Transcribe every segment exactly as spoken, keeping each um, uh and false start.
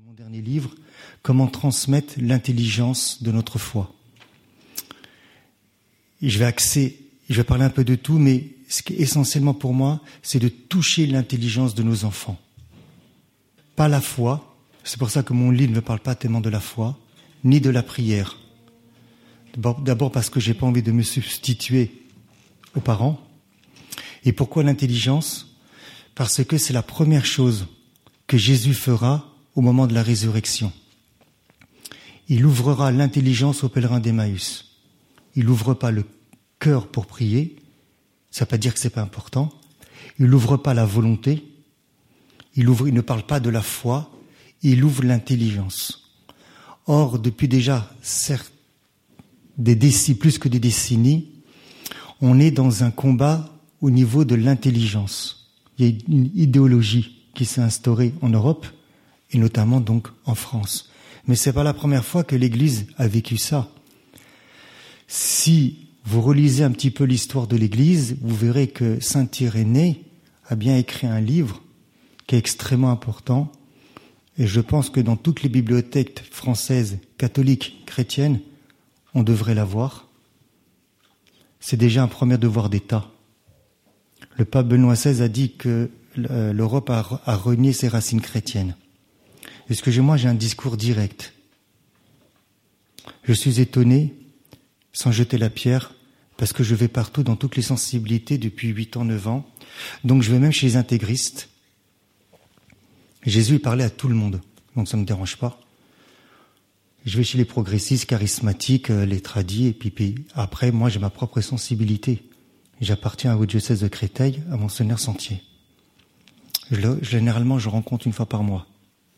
mon dernier livre, comment transmettre l'intelligence de notre foi. Et je vais axer, je vais parler un peu de tout, mais ce qui est essentiellement pour moi, c'est de toucher l'intelligence de nos enfants. Pas la foi, c'est pour ça que mon livre ne parle pas tellement de la foi, ni de la prière. D'abord parce que j'ai pas envie de me substituer aux parents. Et pourquoi l'intelligence ? Parce que c'est la première chose que Jésus fera au moment de la résurrection. Il ouvrira l'intelligence aux pèlerins d'Emmaüs. Il n'ouvre pas le cœur pour prier, ça ne veut pas dire que c'est pas important. Il n'ouvre pas la volonté, il, ouvre, il ne parle pas de la foi, il ouvre l'intelligence. Or, depuis déjà certes, des décennies, plus que des décennies, on est dans un combat au niveau de l'intelligence. Il y a une idéologie qui s'est instaurée en Europe, et notamment donc en France. Mais c'est pas la première fois que l'Église a vécu ça. Si vous relisez un petit peu l'histoire de l'Église, vous verrez que saint Irénée a bien écrit un livre qui est extrêmement important. Et je pense que dans toutes les bibliothèques françaises, catholiques, chrétiennes, on devrait l'avoir. C'est déjà un premier devoir d'État. Le pape Benoît seize a dit que l'Europe a, a renié ses racines chrétiennes. Est-ce que moi j'ai un discours direct ? Je suis étonné, sans jeter la pierre, parce que je vais partout dans toutes les sensibilités depuis huit ans, neuf ans. Donc je vais même chez les intégristes. Jésus il parlait à tout le monde, donc ça ne me dérange pas. Je vais chez les progressistes, charismatiques, les tradis, et puis, puis après, moi j'ai ma propre sensibilité. J'appartiens au diocèse de Créteil, à Monseigneur Sentier. Je le, généralement, je rencontre une fois par mois.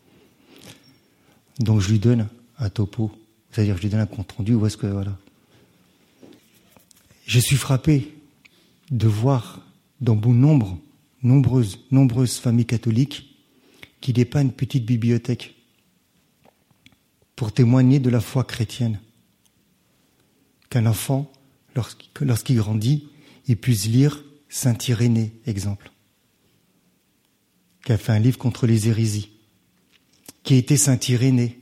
Donc je lui donne un topo, c'est-à-dire je lui donne un compte rendu, où est-ce que, voilà. Je suis frappé de voir dans bon nombre, nombreuses, nombreuses familles catholiques qu'il n'y ait pas une petite bibliothèque pour témoigner de la foi chrétienne. Qu'un enfant, lorsqu'il grandit, il puisse lire saint Irénée, exemple, qui a fait un livre contre les hérésies, qui a été saint Irénée.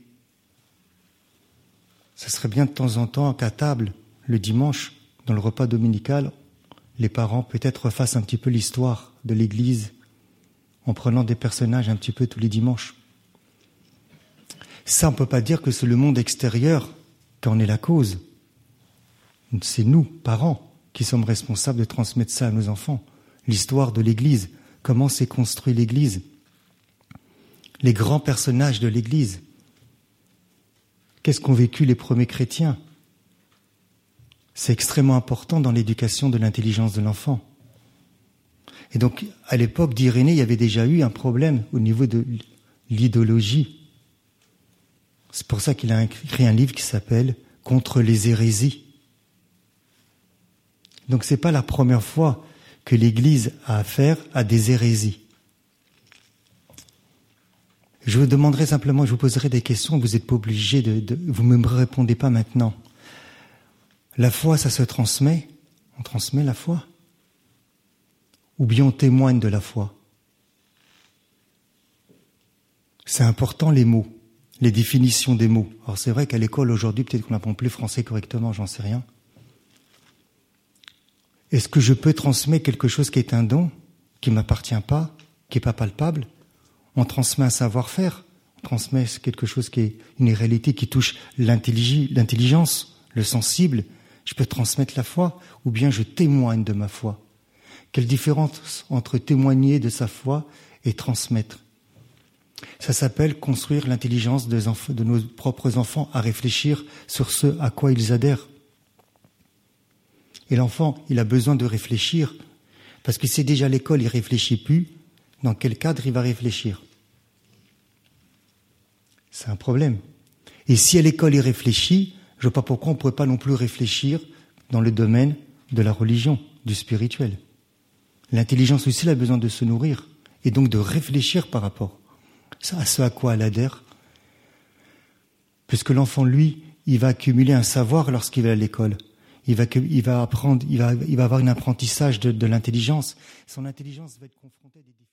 Ça serait bien de temps en temps qu'à table, le dimanche, dans le repas dominical, les parents peut-être refassent un petit peu l'histoire de l'Église en prenant des personnages un petit peu tous les dimanches. Ça, on ne peut pas dire que c'est le monde extérieur qui en est la cause. C'est nous, parents, qui sommes responsables de transmettre ça à nos enfants. L'histoire de l'Église, comment s'est construite l'Église, les grands personnages de l'Église. Qu'est-ce qu'ont vécu les premiers chrétiens ? C'est extrêmement important dans l'éducation de l'intelligence de l'enfant. Et donc, à l'époque d'Irénée, il y avait déjà eu un problème au niveau de l'idéologie. C'est pour ça qu'il a écrit un livre qui s'appelle « Contre les hérésies ». Donc, c'est pas la première fois que l'Église a affaire à des hérésies. Je vous demanderai simplement, je vous poserai des questions, vous n'êtes pas obligés de, de... Vous ne me répondez pas maintenant. La foi, ça se transmet. On transmet la foi. Ou bien on témoigne de la foi. C'est important les mots, les définitions des mots. Alors c'est vrai qu'à l'école aujourd'hui, peut-être qu'on n'apprend plus le français correctement, j'en sais rien. Est-ce que je peux transmettre quelque chose qui est un don, qui ne m'appartient pas, qui n'est pas palpable ? On transmet un savoir-faire, on transmet quelque chose qui est une réalité qui touche l'intelligence, le sensible. Je peux transmettre la foi, ou bien je témoigne de ma foi. Quelle différence entre témoigner de sa foi et transmettre ? Ça s'appelle construire l'intelligence des enfants, de nos propres enfants à réfléchir sur ce à quoi ils adhèrent. Et l'enfant, il a besoin de réfléchir, parce que si déjà à l'école, il ne réfléchit plus, dans quel cadre il va réfléchir ? C'est un problème. Et si à l'école, il réfléchit, je ne vois pas pourquoi on ne pourrait pas non plus réfléchir dans le domaine de la religion, du spirituel. L'intelligence aussi, elle a besoin de se nourrir et donc de réfléchir par rapport à ce à quoi elle adhère. Puisque l'enfant, lui, il va accumuler un savoir lorsqu'il va à l'école. Il va, il va apprendre, il va, il va avoir un apprentissage de, de l'intelligence. Son intelligence va être confrontée à des difficultés.